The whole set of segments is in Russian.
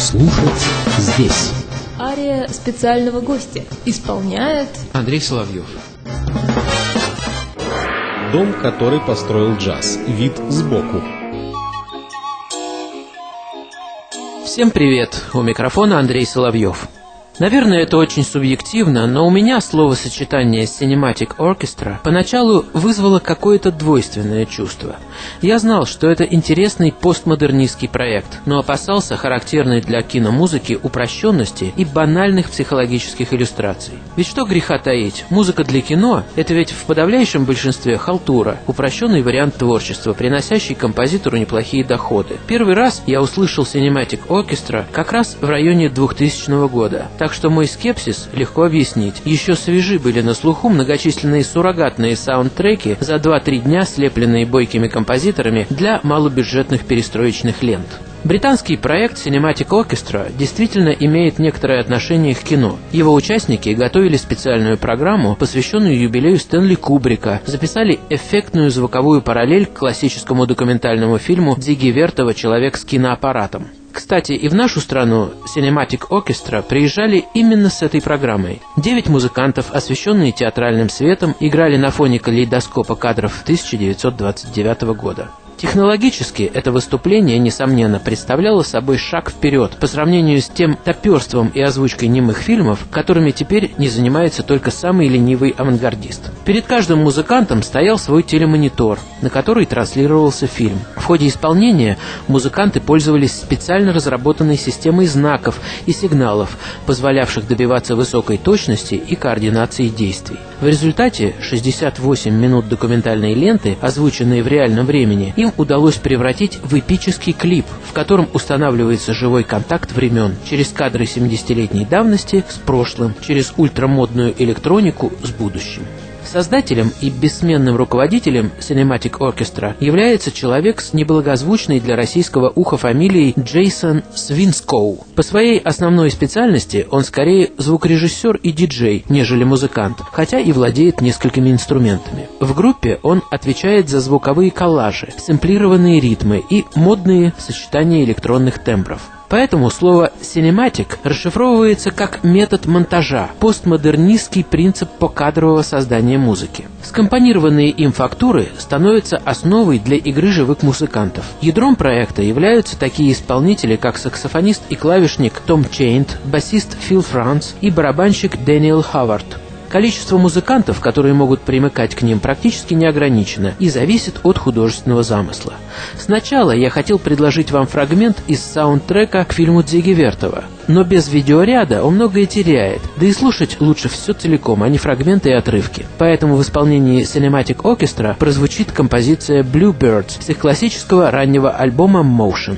слушать здесь. Ария специального гостя исполняет Андрей Соловьев. Дом, который построил джаз. Вид сбоку. Всем привет! У микрофона Андрей Соловьев. Наверное, это очень субъективно, но у меня словосочетание Cinematic Orchestra поначалу вызвало какое-то двойственное чувство. Я знал, что это интересный постмодернистский проект, но опасался характерной для киномузыки упрощенности и банальных психологических иллюстраций. Ведь что греха таить, музыка для кино – это ведь в подавляющем большинстве халтура, упрощенный вариант творчества, приносящий композитору неплохие доходы. Первый раз я услышал Cinematic Orchestra как раз в районе 2000 года. Так что мой скепсис легко объяснить. Еще свежи были на слуху многочисленные суррогатные саундтреки, за 2-3 дня слепленные бойкими композиторами для малобюджетных перестроечных лент. Британский проект Cinematic Orchestra действительно имеет некоторое отношение к кино. Его участники готовили специальную программу, посвященную юбилею Стэнли Кубрика, записали эффектную звуковую параллель к классическому документальному фильму Дзиги Вертова «Человек с киноаппаратом». Кстати, и в нашу страну Cinematic Orchestra приезжали именно с этой программой. 9 музыкантов, освещенные театральным светом, играли на фоне калейдоскопа кадров 1929 года. Технологически это выступление, несомненно, представляло собой шаг вперед по сравнению с тем топерством и озвучкой немых фильмов, которыми теперь не занимается только самый ленивый авангардист. Перед каждым музыкантом стоял свой телемонитор, на который транслировался фильм. В ходе исполнения музыканты пользовались специально разработанной системой знаков и сигналов, позволявших добиваться высокой точности и координации действий. В результате 68 минут документальной ленты, озвученные в реальном времени, им удалось превратить в эпический клип, в котором устанавливается живой контакт времен через кадры 70-летней давности с прошлым, через ультрамодную электронику с будущим. Создателем и бессменным руководителем Cinematic Orchestra является человек с неблагозвучной для российского уха фамилией Джейсон Свинскоу. По своей основной специальности он скорее звукорежиссер и диджей, нежели музыкант, хотя и владеет несколькими инструментами. В группе он отвечает за звуковые коллажи, сэмплированные ритмы и модные сочетания электронных тембров. Поэтому слово «cinematic» расшифровывается как метод монтажа, постмодернистский принцип покадрового создания музыки. Скомпонированные им фактуры становятся основой для игры живых музыкантов. Ядром проекта являются такие исполнители, как саксофонист и клавишник Том Чейнт, басист Фил Франц и барабанщик Дэниел Ховард. Количество музыкантов, которые могут примыкать к ним, практически не ограничено и зависит от художественного замысла. Сначала я хотел предложить вам фрагмент из саундтрека к фильму Дзиги Вертова, но без видеоряда он многое теряет, да и слушать лучше все целиком, а не фрагменты и отрывки. Поэтому в исполнении Cinematic Orchestra прозвучит композиция Bluebirds с их классического раннего альбома Motion.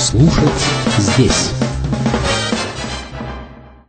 слушать здесь.